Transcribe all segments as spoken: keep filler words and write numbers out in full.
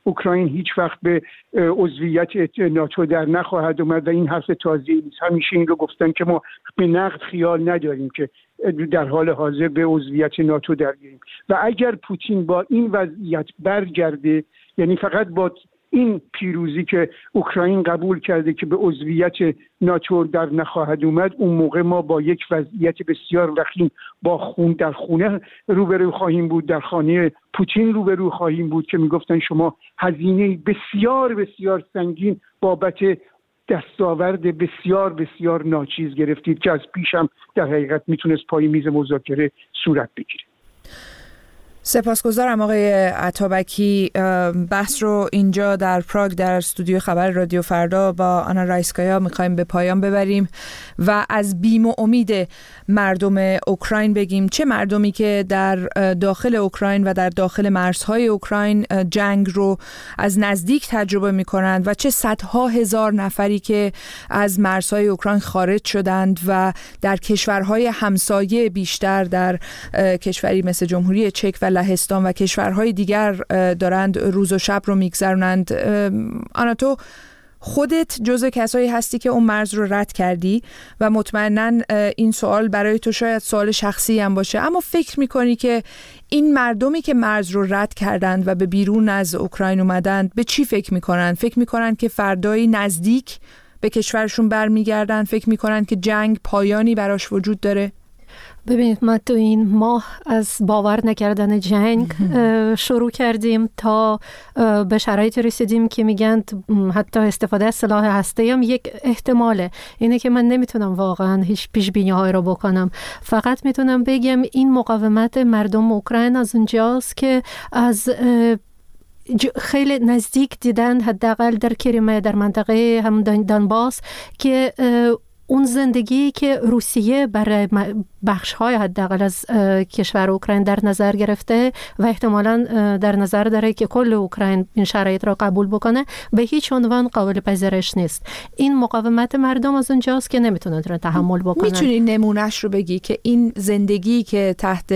اوکراین هیچ وقت به عضویت ناتو در نخواهد اومد و این حرف تازه‌ای نیست. همیشه این رو گفتن که ما به نقد خیال نداریم که در حال حاضر به عضویت ناتو درگیریم و اگر پوتین با این وضعیت برگرده، یعنی فقط با این پیروزی که اوکراین قبول کرده که به عضویت ناتو در نخواهد اومد، اون موقع ما با یک وضعیت بسیار وخیم با خون در خونه روبرو خواهیم بود، در خانه پوتین روبرو خواهیم بود که میگفتن شما هزینه بسیار بسیار سنگین بابت دستاورد بسیار بسیار ناچیز گرفتید که از پیشم در حقیقت میتونست پای میز مذاکره صورت بگیره. سپاسگزارم آقای عطابکی. بحث رو اینجا در پراگ در استودیو خبر رادیو فردا با آنا رایسکایا میخوایم به پایان ببریم و از بیم و امید مردم اوکراین بگیم، چه مردمی که در داخل اوکراین و در داخل مرزهای اوکراین جنگ رو از نزدیک تجربه میکنند و چه صدها هزار نفری که از مرزهای اوکراین خارج شدند و در کشورهای همسایه، بیشتر در کشوری مثل جمهوری چک و لهستان و کشورهای دیگر دارند روز و شب رو میگذرونند. آنا، تو خودت جزو کسایی هستی که اون مرز رو رد کردی و مطمئناً این سوال برای تو شاید سوال شخصی هم باشه، اما فکر میکنی که این مردمی که مرز رو رد کردند و به بیرون از اوکراین اومدند به چی فکر میکنن؟ فکر میکنن که فردایی نزدیک به کشورشون برمیگردن؟ فکر میکنن که جنگ پایانی براش وجود داره؟ ببینید، ما تو این ماه از باور نکردن جنگ شروع کردیم تا به شرایطی رسیدیم که میگن حتی استفاده از سلاح هسته‌ای هم یک احتماله. اینه که من نمیتونم واقعا هیچ پیش بینی های رو بکنم، فقط میتونم بگم این مقاومت مردم اوکراین از اونجاست که از خیلی نزدیک دیدن، حداقل در کریمه، در منطقه هم دونباس، که اون زندگی که روسیه برای بخش‌های حداقل از کشور اوکراین در نظر گرفته و احتمالاً در نظر داره که کل اوکراین این شرایط را قبول بکنه، به هیچ عنوان قابل پذیرش نیست. این مقاومت مردم از اونجاست که نمیتونن رو تحمل بکنن. میتونی نمونهش رو بگی که این زندگی که تحت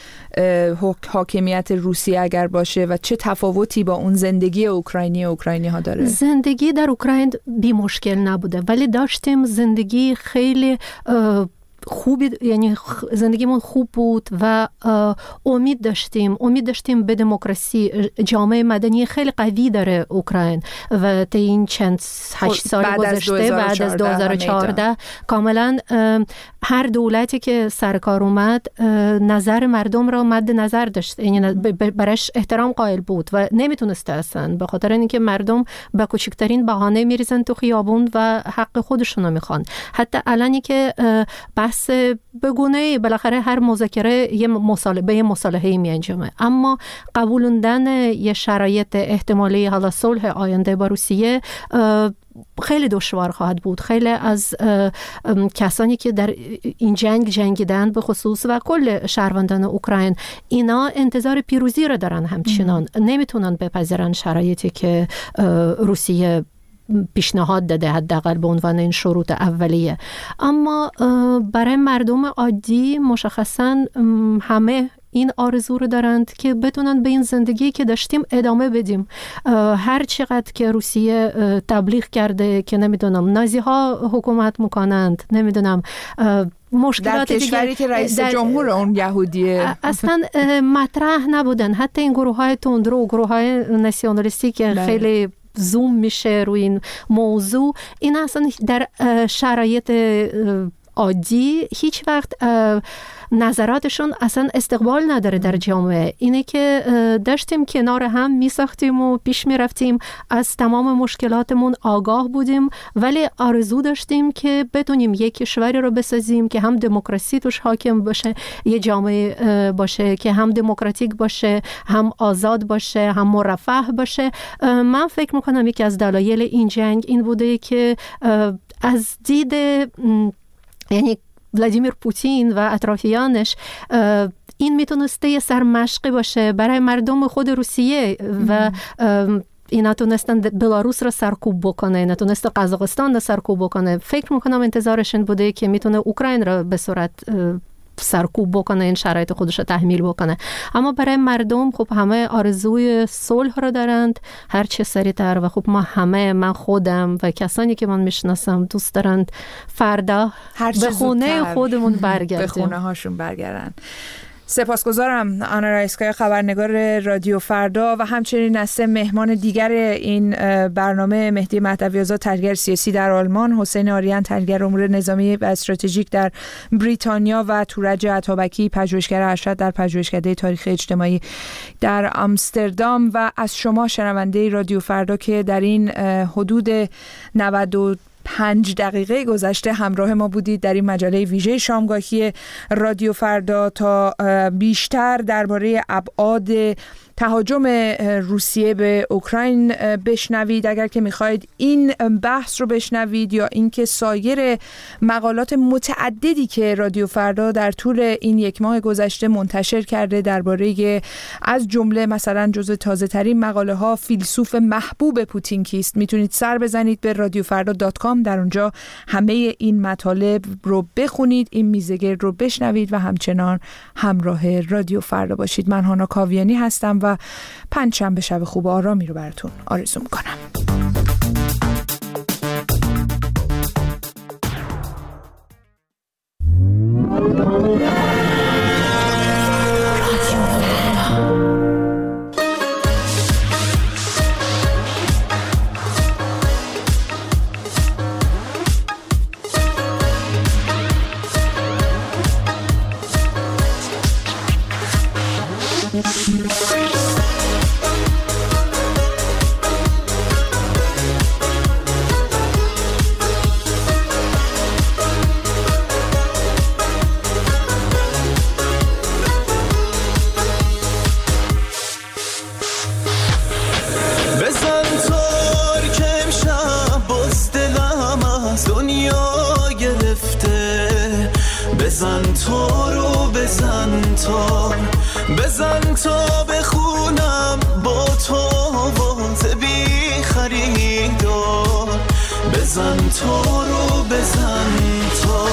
حاکمیت روسیه اگر باشه و چه تفاوتی با اون زندگی اوکراینی اوکراینی ها داره؟ زندگی در اوکراین بی مشکل نبوده، ولی داشتیم زندگی خیلی خوبی، یعنی زندگیمون خوب بود و امید داشتیم امید داشتیم به دموکراسی. جامعه مدنی خیلی قوی داره اوکراین و تا این چند هشت سال گذشته بعد از دو هزار و چهارده کاملا هر دولتی که سرکار اومد نظر مردم را مد نظر داشت، یعنی برش احترام قائل بود و نمیتونسته اصلا، به خاطر اینکه مردم با کوچکترین بهانه میریزن تو خیابون و حق خودشونو میخوان. حتی الانی که بحث بگونه بالاخره هر مذاکره یه مصالحه مصالحه‌ای میانجامه، اما قبولوندن یه شرایط احتمالی حالا صلح آینده با روسیه خیلی دشوار خواهد بود. خیلی از کسانی که در این جنگ جنگیدن به خصوص و کل شهروندان اوکراین، اینا انتظار پیروزی رو دارن، همچنان نمیتونن بپذیرن شرایطی که روسیه پیشنهاد داده، حداقل به عنوان این شروط اولیه. اما برای مردم عادی مشخصاً همه این آرزو رو دارند که بتونن به این زندگی که داشتیم ادامه بدیم. هر چقدر که روسیه تبلیغ کرده که نمیدونم نازی ها حکومت میکنند، نمیدونم مشکلات در کشوری که رئیس جمهور اون یهودیه اصلا مطرح نبودن. حتی این گروه های تندرو و گروه های ناسیونالیستی که بله. خیلی زوم میشه روی این موضوع، این اصلا در شرایط عادی هیچ وقت نظراتشون اصلا استقبال نداره در جامعه. اینه که داشتیم کنار هم میساختیم و پیش میرفتیم، از تمام مشکلاتمون آگاه بودیم، ولی آرزو داشتیم که بتونیم یک کشوری رو بسازیم که هم دموکراسی توش حاکم باشه، یه جامعه باشه که هم دموکراتیک باشه، هم آزاد باشه، هم مرفه باشه. من فکر میکنم یکی از دلایل این جنگ این بوده که از دید یعنی ولادیمیر پوتین و اطرافیانش این میتونسته یه سرمشقی باشه برای مردم خود روسیه و اینا تونستن بلاروس رو سرکوب بکنه، اینا تونستن قزاقستان رو سرکوب بکنه. فکر میکنم انتظارشون بوده که میتونه اوکراین رو به صورت سرکوب بکنه، این شرایط خودش رو تحمیل بکنه. اما برای مردم خب همه آرزوی صلح رو دارند هر چه سریعتر، و خب ما همه، من خودم و کسانی که من میشناسم دوست دارند فردا به خونه خودمون برگردیم، به خونه هاشون برگردن. سپاسگزارم آنا رایسکایا، خبرنگار رادیو فردا و همچنین از سه مهمان دیگر این برنامه، مهدی مهدوی‌آزاد تحلیلگر سیاسی در آلمان، حسین آریان تحلیلگر امور نظامی و استراتژیک در بریتانیا و تورج عطابکی پژوهشگر ارشد در پژوهشکده تاریخ اجتماعی در آمستردام، و از شما شنونده رادیو فردا که در این حدود نود و پنج دقیقه گذشته همراه ما بودید در این مجله ویژه شامگاهی رادیو فردا تا بیشتر درباره ابعاد تهاجم روسیه به اوکراین بشنوید. اگر که میخواید این بحث رو بشنوید یا اینکه سایر مقالات متعددی که رادیو فردا در طول این یک ماه گذشته منتشر کرده درباره از جمله مثلا جزو تازه ترین مقاله ها فیلسوف محبوب پوتین کیست، میتونید سر بزنید به رادیو فردا دات کام. در اونجا همه این مطالب رو بخونید، این میزگرد رو بشنوید و همچنان همراه رادیو فردا باشید. من هانا کاویانی هستم و پنجشنبه شب خوب و آرامی رو براتون آرزو میکنم. بزن تو رو بزن تا بزن تا بخونم با تو واسه بی خریدار بزن تو رو بزن تا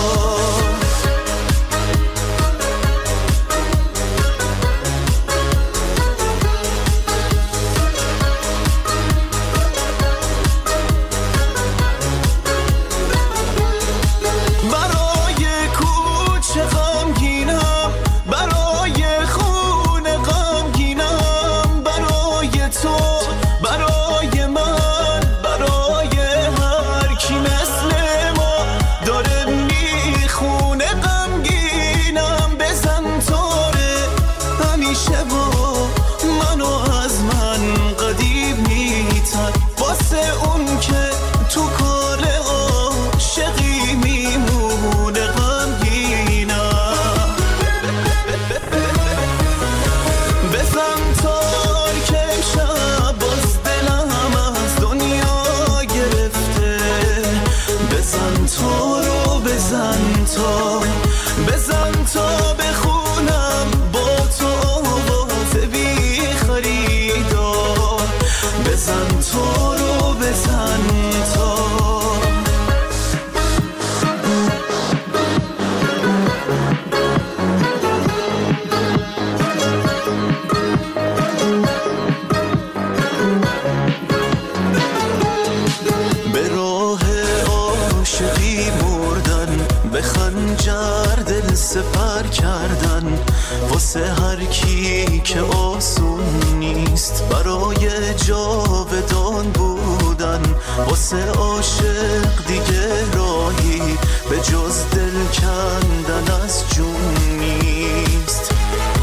سپر کردن واسه هر کی که آسون نیست برای جاودان بودن واسه عاشق دیگه راهی به جز دل کندن از جون نیست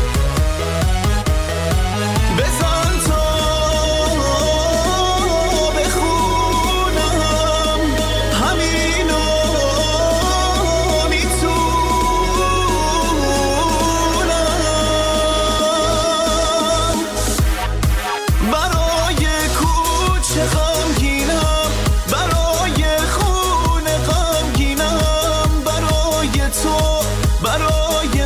بزن تا بخونم همینو برای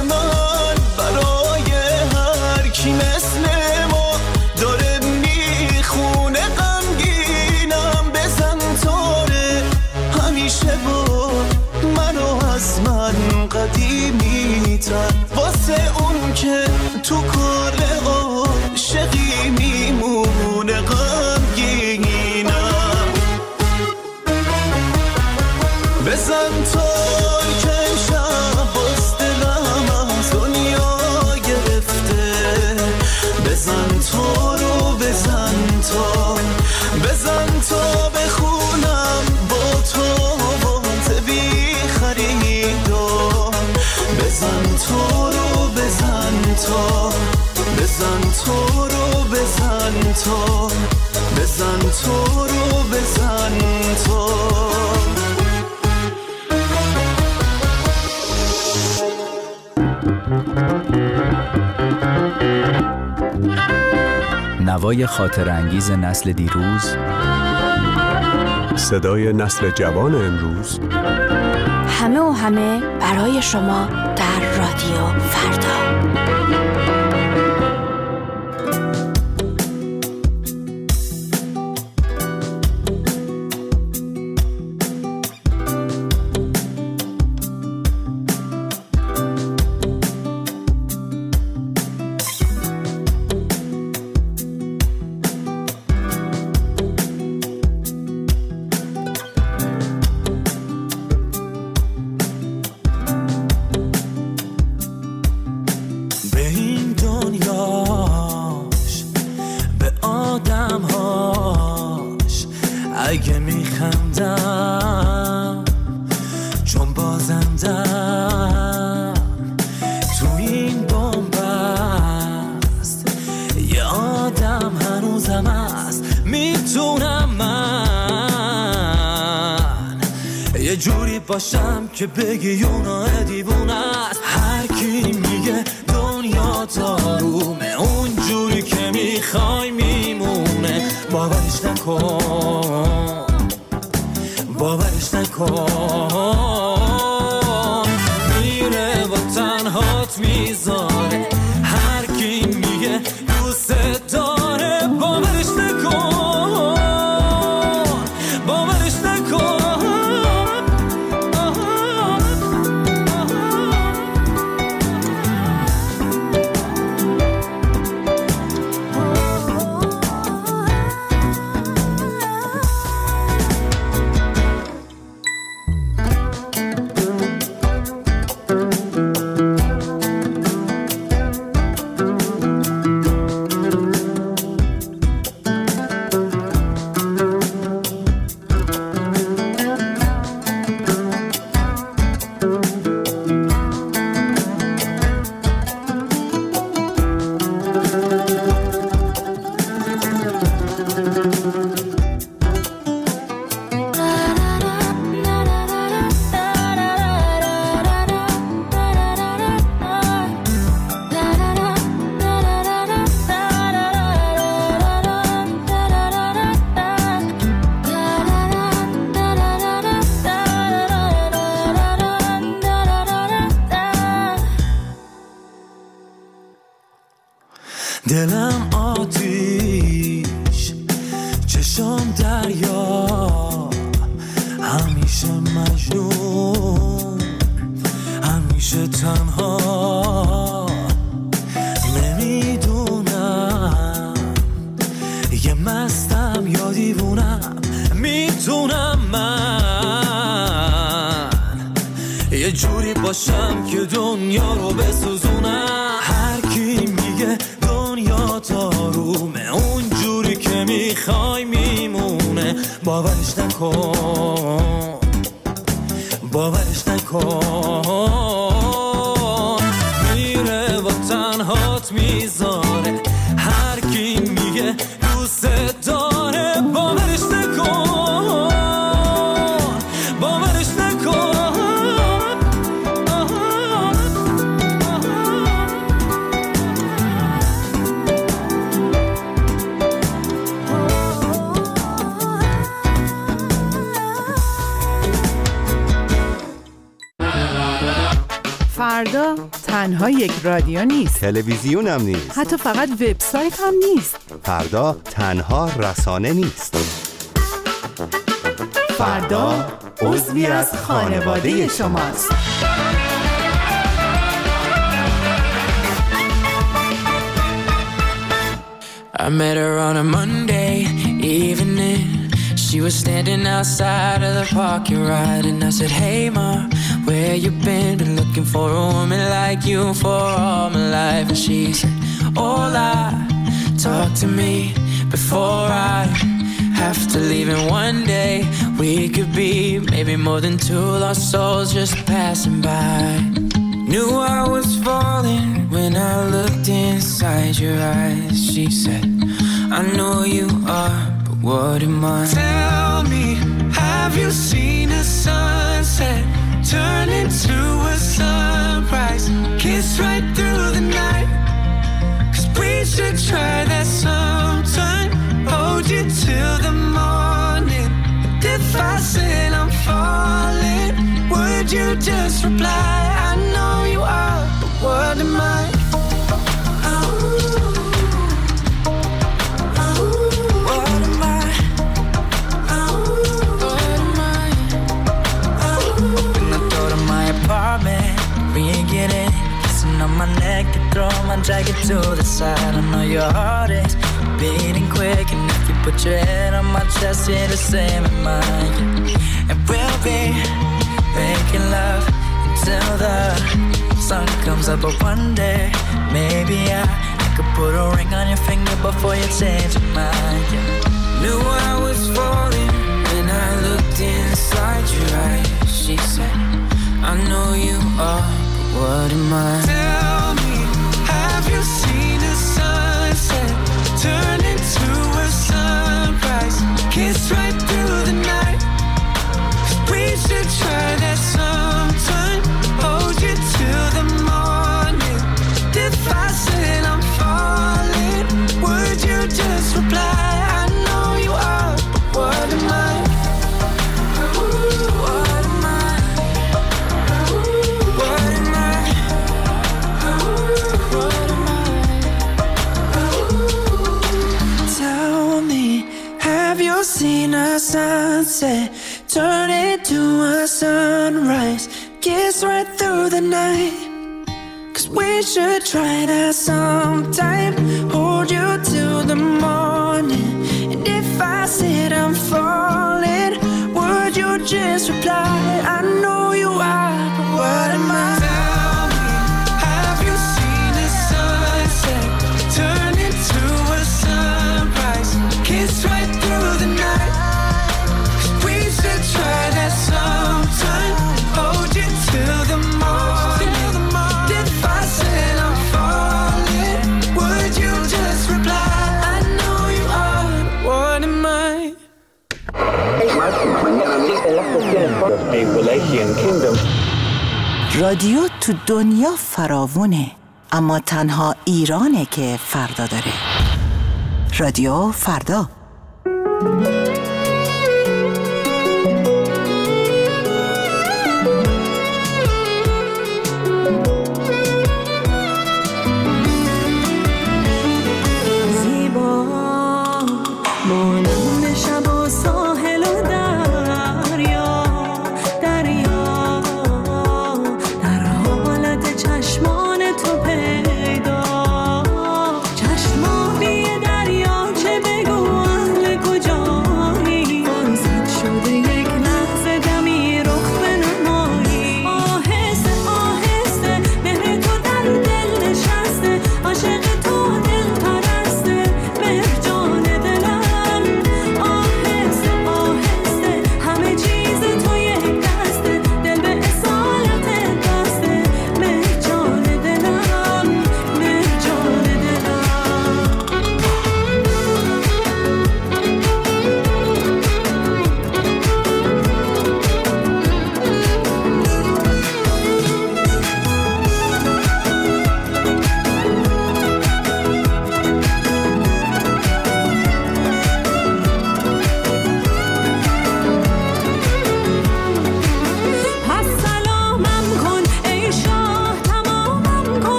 تو، بزن تو رو بزن تو. نوای خاطر انگیز نسل دیروز، صدای نسل جوان امروز، همه و همه برای شما در رادیو فردا. اگه میخندم چون بازندم تو این بنبست، یه آدم هنوزم هست. میتونم من یه جوری باشم که بگی اونا دیوونه است. هر کی میگه دنیا تارومه، اون جوری که میخوای میمونه. باورش نکن، باورش نکن، میره و تنهات میذاره. هر کی میگه دوست داره، باورش نکن، باورش نکن. دلم آتیش، چشام دریا، همیشه مجنون، همیشه تنها. نمیدونم یه مستم یا دیوونم. میتونم من یه جوری باشم که دنیا رو بسوزونم. هر کی میگه دنیا تارومه، اون جوری که میخوای میمونه. باورش نکن، باورش نکن، میره و تنهات میذاره. هر کی میگه دوست داره، باورش نکن، باورش نکن. فردا تنها یک رادیو نیست، تلویزیون هم نیست، حتی فقط وبسایت هم نیست. فردا تنها رسانه نیست. فردا عضوی از خانواده شماست. I met her on a Monday evening. She was standing outside of the parking lot, and I said, hey ma, where you been? Been looking for a woman like you for all my life. And she said, hola, talk to me before I have to leave. And one day we could be maybe more than two lost souls just passing by. Knew I was falling when I looked inside your eyes. She said, I know you are, but what am I? Tell me, have you seen a sunset turn into a sunrise, kiss right through the night? 'Cause we should try that sometime. Hold you till the morning. But if I said I'm falling, would you just reply? I know you are, but what am I? On my neck, you throw my jacket to the side. I know your heart is beating quick, and if you put your head on my chest, you're the same as mine. And we'll be making love until the sun comes up. But one day, maybe I, I could put a ring on your finger before you change your mind. Yeah. Knew I was falling when I looked inside your eyes. She said, I know you are. What am I? Tell me, have you seen a sunset turn into a sunrise, kiss right through the night? 'Cause we should try that sometime. Hold you till the morning. If I said I'm falling, would you just reply? I know you are, but what am I? Seen a sunset turn into a sunrise, kiss right through the night. 'Cause we should try that sometime. Hold you till the morning. And if I said I'm falling, would you just reply? I know you are, but what am I? Tell me, have you seen a sunset turn into a sunrise, kiss right through the night? 'Cause we should try that sometime. Hold you till the morning. If I said I'm falling, would you just reply? I know you are, what am I? رادیو تو دنیا فراوونه، اما تنها ایرانه که فردا داره. رادیو فردا. چشمانی دریا چه بگو اهل کجایی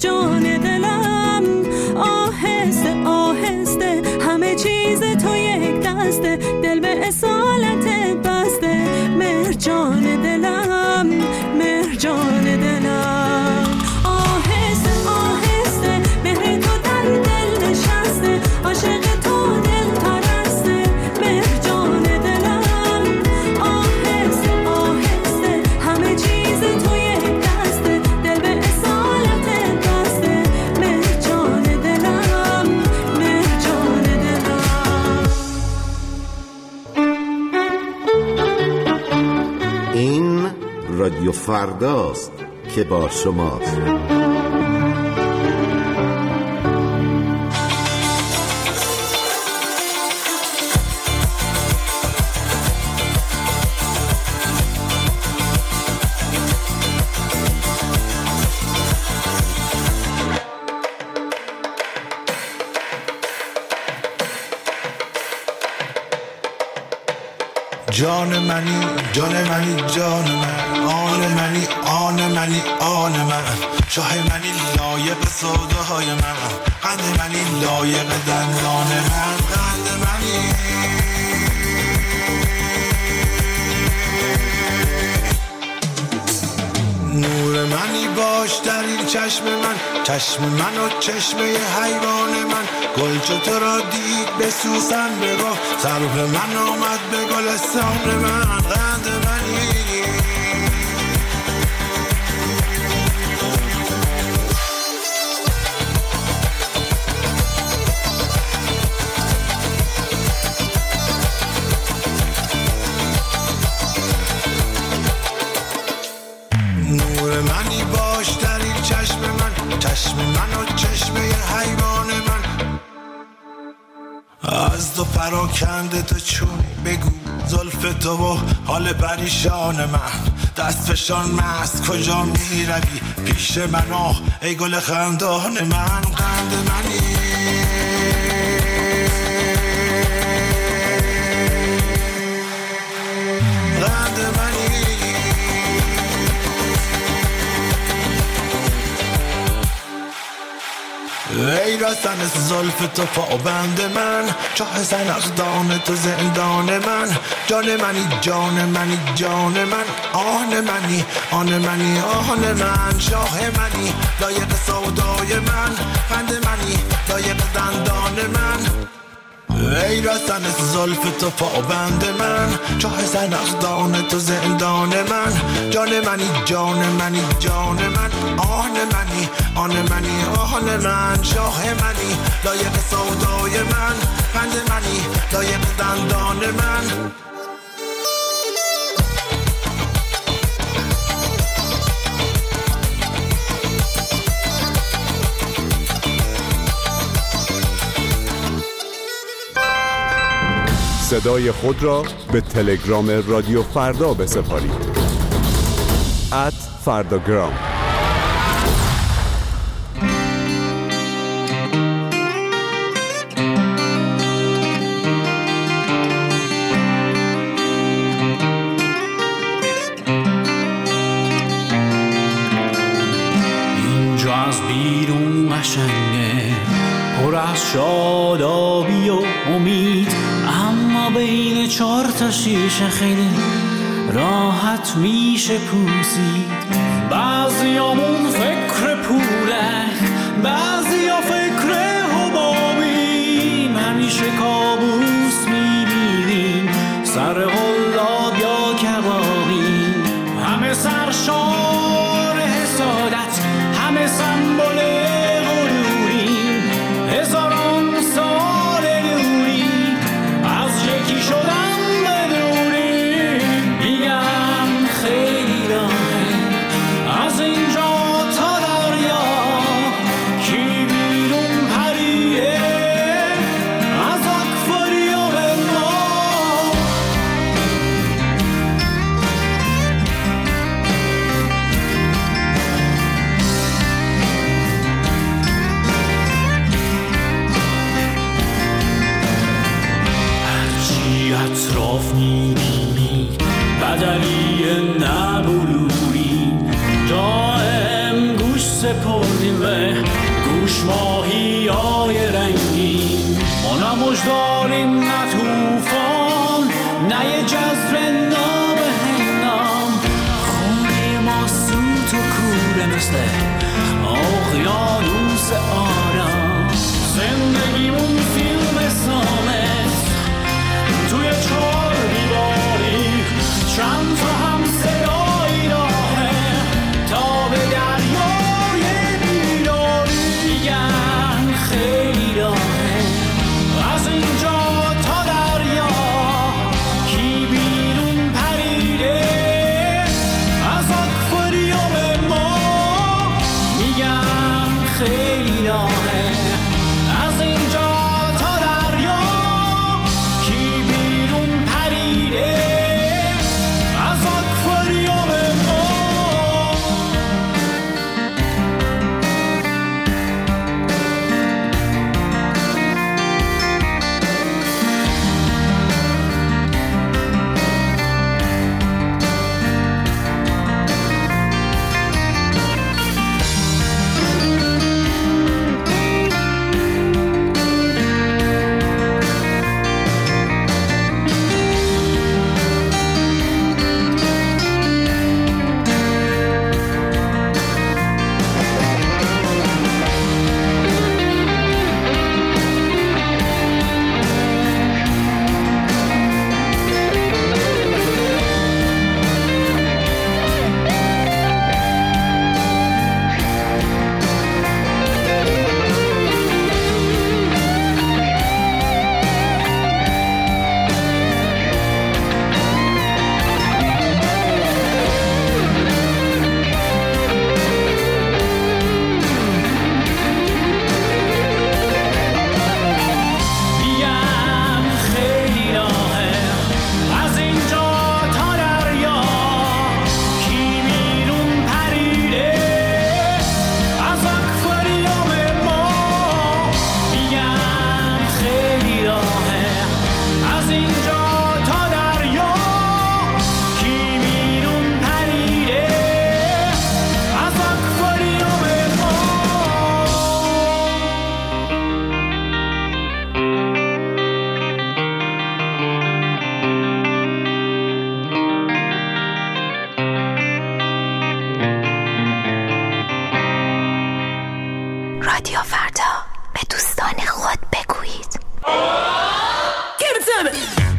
جان دلم. آهسته آهسته همه چیز تو یک دسته، دل به اصالتت بسته. مهر جان دلم، مهر جان دلم. آهسته آهسته مهر تو در دل نشسته، عاشق تو دل پرسته. مهر جان دلم، آهسته آهسته همه چیز تو یک دسته، دل به اصالتت بسته. مهر جان دلم، مهر جان دلم. این رادیو فرداست که با شماست. جان منی جان منی جان من، آن منی آن منی آن من، شاه منی لایق سودای من، قند منی لایق دندان من، قند منی نور منی باش در این چشم من، چشم من و چشمه حیوان من. گل چو تو را دید به سوسن بگاه، سرو من آمد به گلستان من، قند منی نور منی باش در این چشم من، چشم من و چشمه حیوان من. از تو پراکنده تو چون بگو زلف تو و حال پریشان من. دست فشان مست کجا می روی پیش من، آه ای گل خندان من، قند منی قند منی. ای رسن زلف تو پابند من، چاه زنخدان تو زندان من. جان منی جان منی جان من، آن منی آن منی آن من، شاه منی لایق سودای من، قند منی لایق دندان من. ای رسن زلف تو پابند من، چاه زنخدان تو زندان من. جان منی جان منی جان من، آن منی آن منی آن من، شاه منی لایق سودای من، قند منی لایق دندان من. صدای خود را به تلگرام رادیو فردا بسپارید. ات فرداگرام. اینجا از بیرون قشنگه، پر از شادابی و امید، اما بین چهار تا شیشه خیلی راحت میشه پوسید. بعضیامون فکر پوله، بعضیا فکر حبابیم، همیشه کابوس میبینیم سر غلاب یا کبابیم. همه سرشار حسادت، همه سمبل غروریم، هزاران سال نوری از یکی شدن بدونیم. میگم خیلی راهه از اینجا تا بردیم به گوش ماهی های رنگین. ما نه موج داریم نه توفان، نه یه جذر نابهنام. خونه ما سوت و کوره مثل اقیانوس آرام. زندگیمون فیلم سامت توی چهار دیواری، چند تا هم صدایی راهه تا به دریای بیداری. میگن خیلی راهه از اینجا تا دریا، کی بیرون پریده از آکواریوم ما. میگن خیلی راهه از اینجا تا دریا، کی بیرون پریده از آکواریوم ما. رادیو فردا، به دوستان خود بگویید. Give it to me.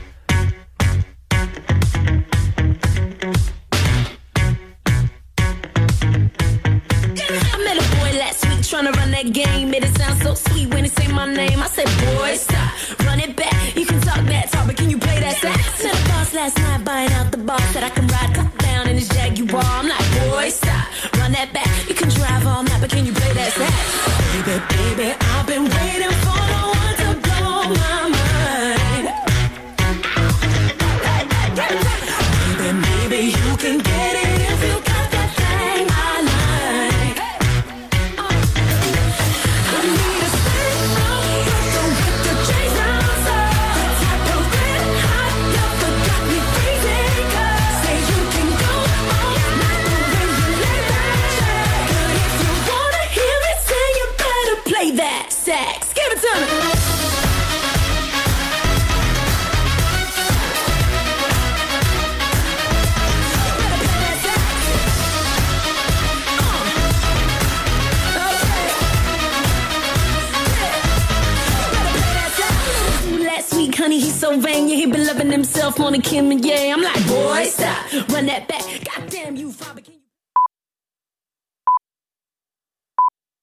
I met a boy last week trying to run that game. Made it sound so sweet when he say my name. I said, boy, stop, run it back. You can talk that talk, but can you play that sax? Met a boss last night buying out the bar. Said I can ride top down in his Jaguar. I'm like, boy, stop, run that back. You can drive all night, but can you play that sax? Baby, baby, I've been waiting for the one to blow my mind. Baby, maybe you can get it if you got that thing I like. I need a stand up, don't get the chase outside. The type of red hot love that got me crazy. Say you can go all night when you lay that track. But if you wanna hear it, say you better play that sax. Give it to me. Honey, he's so vain, yeah, he been loving himself more than Kim and yeah. I'm like, boy, stop, run that back. Goddamn you, Faber.